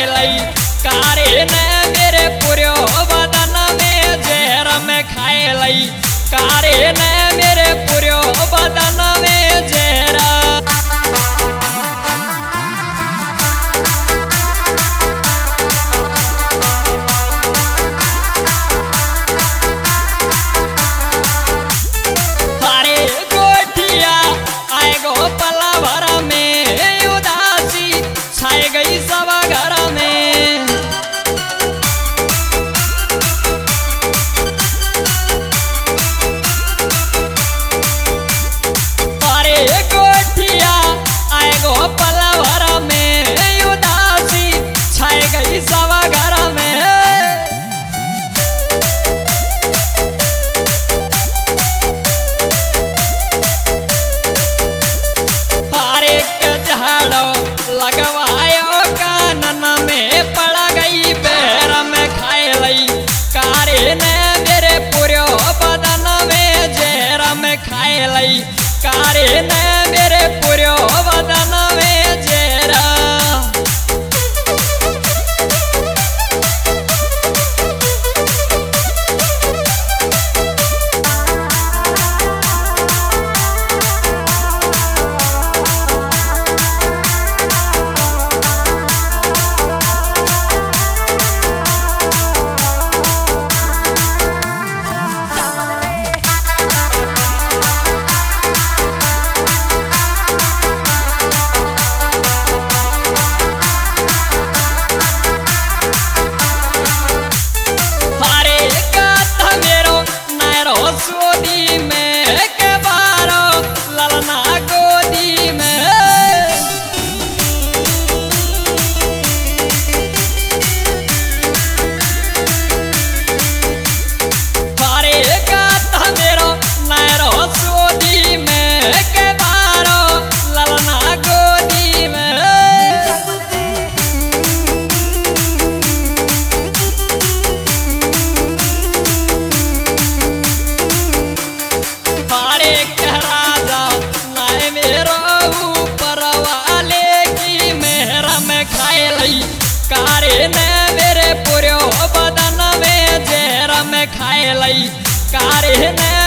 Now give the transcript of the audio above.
लई कारे ने मेरे पुर्यो बदन में जहर में खाए लई कारे ने मेरे पुर्यो बदन में जहर लगवायो कानन में पड़ गई पैर में खाए लई कारे ने मेरे पुर्यो बदन में जहर में खाए लई कारे ने मेरे पुर्यो बदन में जहर गोदी में के बारो ललना गोदी में बारे गाता मेरो नैरो गोदी में के बारो ललना गोदी में कारे ने मेरे पुर्यो बदन में जहर में खाए लई कारे ने